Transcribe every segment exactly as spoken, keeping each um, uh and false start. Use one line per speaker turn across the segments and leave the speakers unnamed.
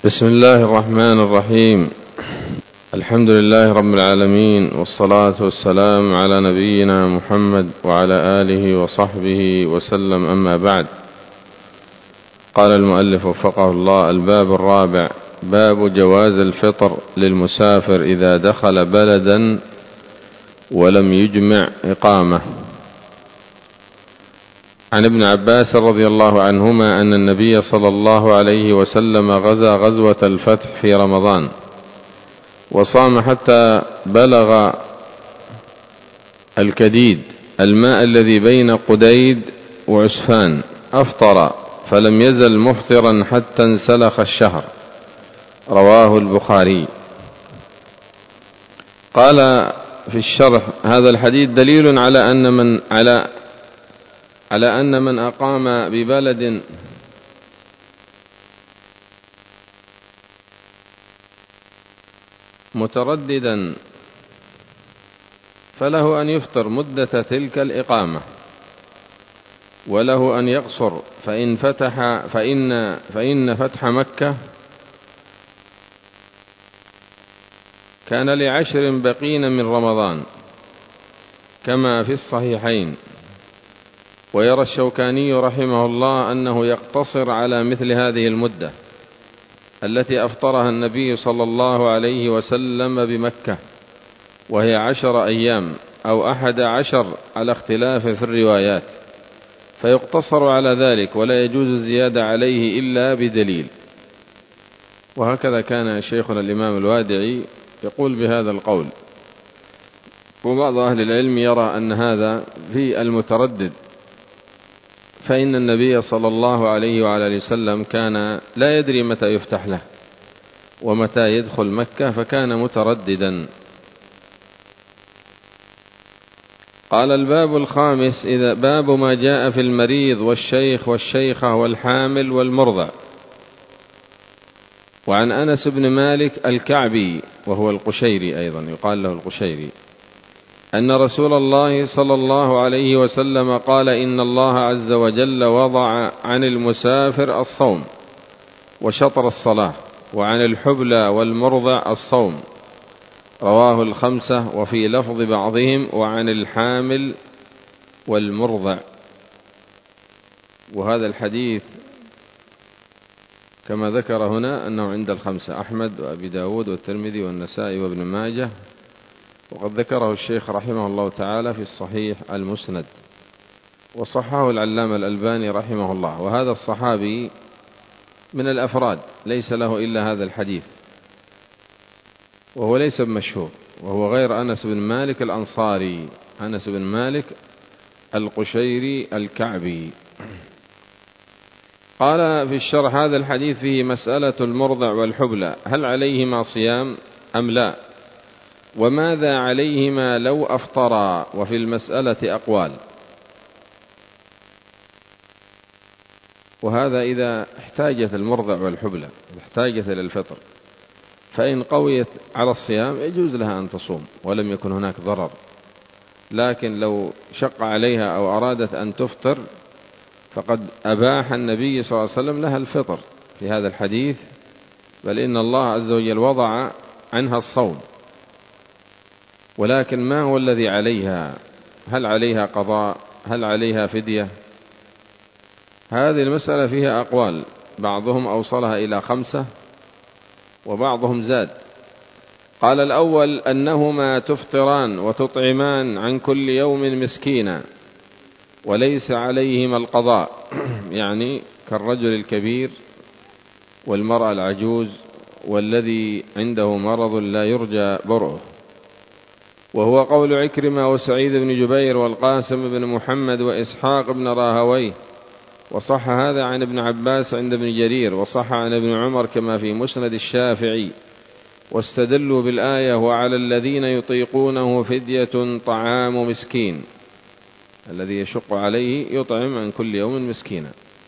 بسم الله الرحمن الرحيم. الحمد لله رب العالمين، والصلاة والسلام على نبينا محمد وعلى آله وصحبه وسلم، أما بعد. قال المؤلف وفقه الله: الباب الرابع، باب جواز الفطر للمسافر إذا دخل بلدا ولم يجمع إقامة. عن ابن عباس رضي الله عنهما أن النبي صلى الله عليه وسلم غزا غزوة الفتح في رمضان، وصام حتى بلغ الكديد الماء الذي بين قديد وعسفان، أفطر فلم يزل مفطرا حتى انسلخ الشهر. رواه البخاري. قال في الشرح: هذا الحديث دليل على أن من على على أن من أقام ببلد مترددا فله أن يفطر مدة تلك الإقامة، وله أن يقصر، فإن فتح فإن فإن فتح مكة كان لعشر بقين من رمضان كما في الصحيحين. ويرى الشوكاني رحمه الله أنه يقتصر على مثل هذه المدة التي أفطرها النبي صلى الله عليه وسلم بمكة، وهي عشر أيام أو أحد عشر على اختلاف في الروايات، فيقتصر على ذلك ولا يجوز الزيادة عليه إلا بدليل. وهكذا كان شيخنا الإمام الوادعي يقول بهذا القول. وبعض أهل العلم يرى أن هذا في المتردد، فإن النبي صلى الله عليه وعلى آله وسلم كان لا يدري متى يفتح له ومتى يدخل مكة، فكان مترددا. قال: الباب الخامس، إذا باب ما جاء في المريض والشيخ والشيخة والحامل والمرضع. وعن أنس بن مالك الكعبي، وهو القشيري أيضا، يقال له القشيري، أن رسول الله صلى الله عليه وسلم قال: إن الله عز وجل وضع عن المسافر الصوم وشطر الصلاة، وعن الحبلى والمرضع الصوم. رواه الخمسة، وفي لفظ بعضهم: وعن الحامل والمرضع. وهذا الحديث كما ذكر هنا أنه عند الخمسة: أحمد وأبي داود والترمذي والنسائي وابن ماجه. وقد ذكره الشيخ رحمه الله تعالى في الصحيح المسند، وصححه العلامة الألباني رحمه الله. وهذا الصحابي من الأفراد، ليس له إلا هذا الحديث، وهو ليس بمشهور، وهو غير أنس بن مالك الأنصاري، أنس بن مالك القشيري الكعبي. قال في الشرح: هذا الحديث فيه مسألة المرضع والحبلى، هل عليهما صيام أم لا؟ وماذا عليهما لو أفطرا؟ وفي المسألة أقوال. وهذا إذا احتاجت المرضع والحبلى، احتاجت إلى الفطر، فإن قويت على الصيام يجوز لها أن تصوم ولم يكن هناك ضرر. لكن لو شق عليها أو أرادت أن تفطر فقد أباح النبي صلى الله عليه وسلم لها الفطر في هذا الحديث، بل إن الله عز وجل وضع عنها الصوم. ولكن ما هو الذي عليها؟ هل عليها قضاء؟ هل عليها فدية؟ هذه المسألة فيها أقوال، بعضهم أوصلها إلى خمسة وبعضهم زاد. قال: الأول أنهما تفطران وتطعمان عن كل يوم مسكينا وليس عليهما القضاء، يعني كالرجل الكبير والمرأة العجوز والذي عنده مرض لا يرجى برؤه. وهو قول عكرمة وسعيد بن جبير والقاسم بن محمد وإسحاق بن راهويه. وصح هذا عن ابن عباس عند ابن جرير، وصح عن ابن عمر كما في مسند الشافعي. واستدلوا بالآية: وعلى الذين يطيقونه فدية طعام مسكين، الذي يشق عليه يطعم عن كل يوم مسكينا.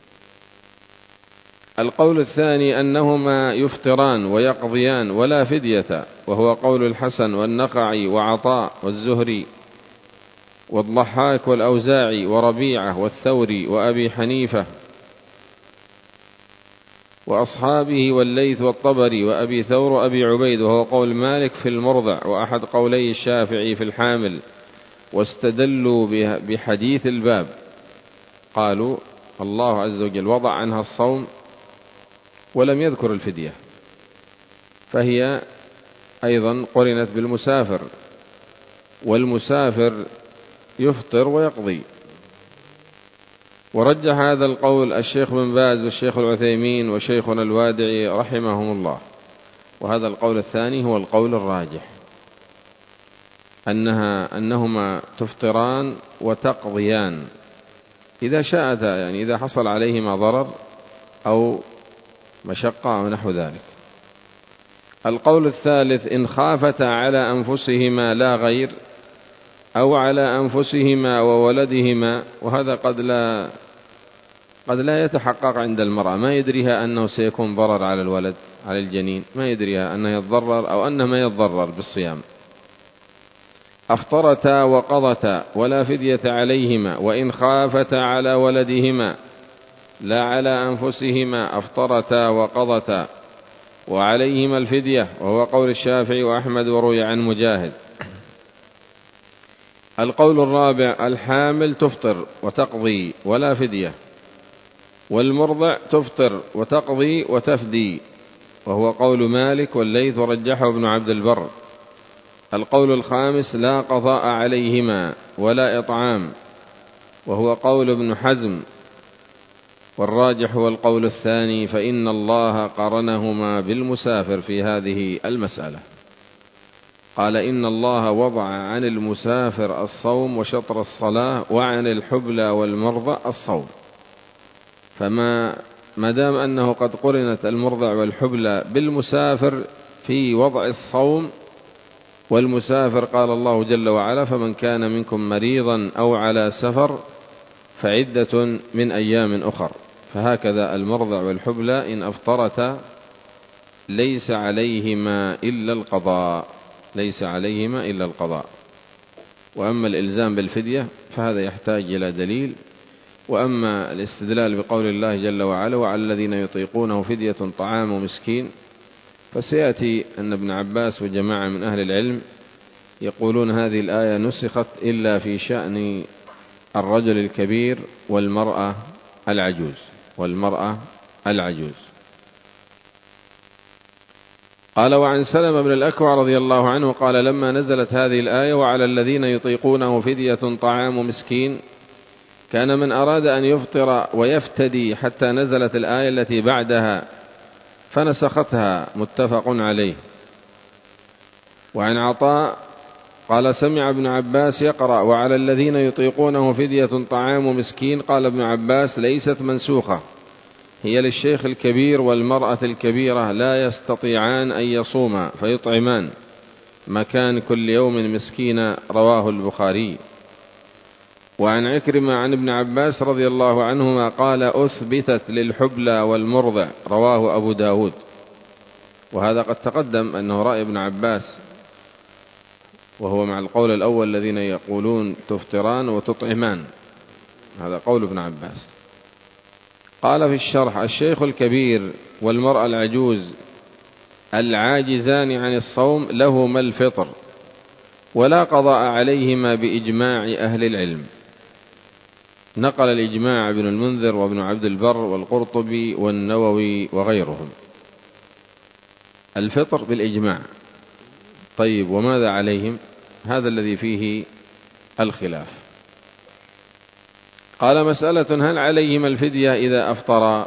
القول الثاني أنهما يفطران ويقضيان ولا فدية، وهو قول الحسن والنخعي وعطاء والزهري والضحاك والأوزاعي وربيعة والثوري وأبي حنيفة. وأصحابه والليث والطبري وأبي ثور وأبي عبيد، وهو قول مالك في المرضع وأحد قولي الشافعي في الحامل. واستدلوا بحديث الباب، قالوا الله عز وجل وضع عنها الصوم ولم يذكر الفدية، فهي أيضا قرنت بالمسافر، والمسافر يفطر ويقضي. ورجح هذا القول الشيخ بن باز والشيخ العثيمين وشيخنا الوادعي رحمهم الله. وهذا القول الثاني هو القول الراجح، أنها أنهما تفطران وتقضيان إذا شاءتا، يعني إذا حصل عليهما ضرر أو مشقة أو نحو ذلك. القول الثالث إن خافتا على أنفسهما لا غير، أو على أنفسهما وولدهما، وهذا قد لا قد لا يتحقق عند المرأة، ما يدريها أنه سيكون ضرر على الولد على الجنين، ما يدريها أنه يتضرر أو أنه ما يتضرر بالصيام، أفطرتا وقضتا ولا فدية عليهما. وإن خافتا على ولدهما لا على أنفسهما أفطرتا وقضتا وعليهما الفدية، وهو قول الشافعي وأحمد وروي عن مجاهد. القول الرابع الحامل تفطر وتقضي ولا فدية، والمرضع تفطر وتقضي وتفدي، وهو قول مالك والليث ورجحه ابن عبد البر. القول الخامس لا قضاء عليهما ولا إطعام، وهو قول ابن حزم. والراجح هو القول الثاني، فإن الله قرنهما بالمسافر في هذه المسألة. قال إن الله وضع عن المسافر الصوم وشطر الصلاة، وعن الحبلى والمرضع الصوم. فما مدام أنه قد قرنت المرضع والحبلى بالمسافر في وضع الصوم، والمسافر قال الله جل وعلا فمن كان منكم مريضا أو على سفر فعدة من أيام أخر، فهكذا المرضع والحبلى إن أفطرتا ليس عليهما إلا القضاء، ليس عليهما إلا القضاء. وأما الإلزام بالفدية فهذا يحتاج إلى دليل. وأما الاستدلال بقول الله جل وعلا وعلى الذين يطيقونه فدية طعام مسكين، فسيأتي أن ابن عباس وجماعة من أهل العلم يقولون هذه الآية نسخت إلا في شأن الرجل الكبير والمرأة العجوز والمرأة العجوز. قال وعن سلمة بن الأكوع رضي الله عنه قال لما نزلت هذه الآية وعلى الذين يطيقونه فدية طعام مسكين، كان من أراد أن يفطر ويفتدي حتى نزلت الآية التي بعدها فنسختها، متفق عليه. وعن عطاء قال سمع ابن عباس يقرأ وعلى الذين يطيقونه فدية طعام مسكين، قال ابن عباس ليست منسوخة، هي للشيخ الكبير والمرأة الكبيرة لا يستطيعان أن يصوما فيطعمان مكان كل يوم مسكين، رواه البخاري. وعن عكرمة عن ابن عباس رضي الله عنهما قال أثبتت للحبلى والمرضع، رواه أبو داود. وهذا قد تقدم أنه رأي ابن عباس، وهو مع القول الأول الذين يقولون تفطران وتطعمان، هذا قول ابن عباس. قال في الشرح الشيخ الكبير والمرأة العجوز العاجزان عن الصوم لهما الفطر ولا قضاء عليهما بإجماع أهل العلم. نقل الإجماع ابن المنذر وابن عبد البر والقرطبي والنووي وغيرهم، الفطر بالإجماع. طيب وماذا عليهم؟ هذا الذي فيه الخلاف. قال مسألة هل عليهما الفدية إذا أفطرا؟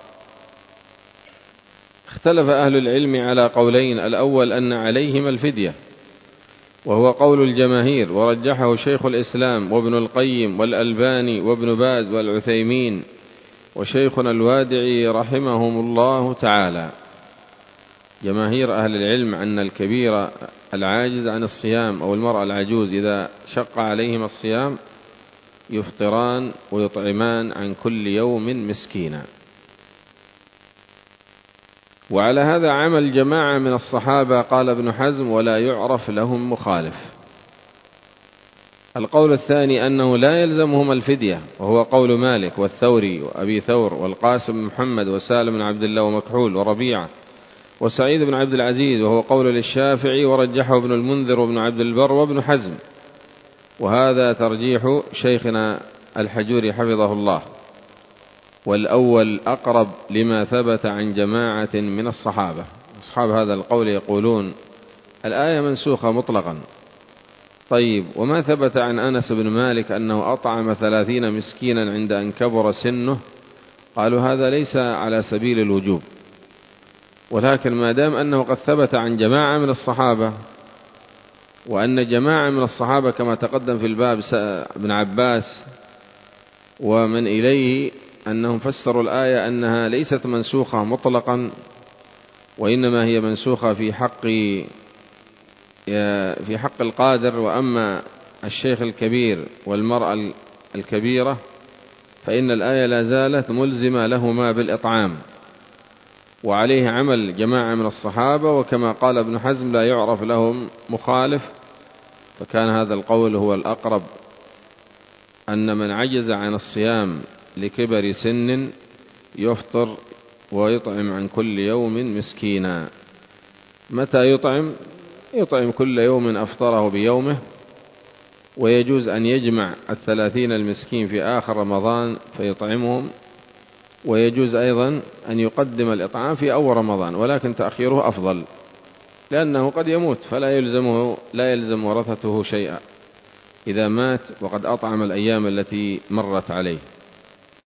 اختلف أهل العلم على قولين، الأول أن عليهما الفدية وهو قول الجماهير، ورجحه شيخ الإسلام وابن القيم والألباني وابن باز والعثيمين وشيخنا الوادعي رحمهم الله تعالى. جماهير أهل العلم أن الكبير العاجز عن الصيام أو المرأة العجوز إذا شق عليهما الصيام يفطران ويطعمان عن كل يوم مسكينا. وعلى هذا عمل جماعة من الصحابة، قال ابن حزم ولا يعرف لهم مخالف. القول الثاني أنه لا يلزمهما الفدية، وهو قول مالك والثوري وأبي ثور والقاسم بن محمد وسالم بن عبد الله ومكحول وربيعة وسعيد بن عبد العزيز، وهو قول للشافعي ورجحه ابن المنذر وابن عبد البر وابن حزم، وهذا ترجيح شيخنا الحجوري حفظه الله. والأول أقرب لما ثبت عن جماعة من الصحابة. أصحاب هذا القول يقولون الآية منسوخة مطلقا. طيب، وما ثبت عن أنس بن مالك أنه أطعم ثلاثين مسكينا عند أن كبر سنه؟ قالوا هذا ليس على سبيل الوجوب، ولكن ما دام أنه قد ثبت عن جماعة من الصحابة، وأن جماعة من الصحابة كما تقدم في الباب ابن عباس ومن إليه أنهم فسروا الآية أنها ليست منسوخة مطلقا، وإنما هي منسوخة في حق في حق القادر، وأما الشيخ الكبير والمرأة الكبيرة فإن الآية لا زالت ملزمة لهما بالإطعام، وعليه عمل جماعة من الصحابة، وكما قال ابن حزم لا يعرف لهم مخالف، فكان هذا القول هو الأقرب، أن من عجز عن الصيام لكبر سن يفطر ويطعم عن كل يوم مسكينا. متى يطعم؟ يطعم كل يوم أفطره بيومه، ويجوز أن يجمع الثلاثين المسكين في آخر رمضان فيطعمهم، ويجوز أيضا أن يقدم الإطعام في أول رمضان، ولكن تأخيره أفضل، لأنه قد يموت فلا يلزمه لا يلزم ورثته شيئا إذا مات وقد أطعم الأيام التي مرت عليه.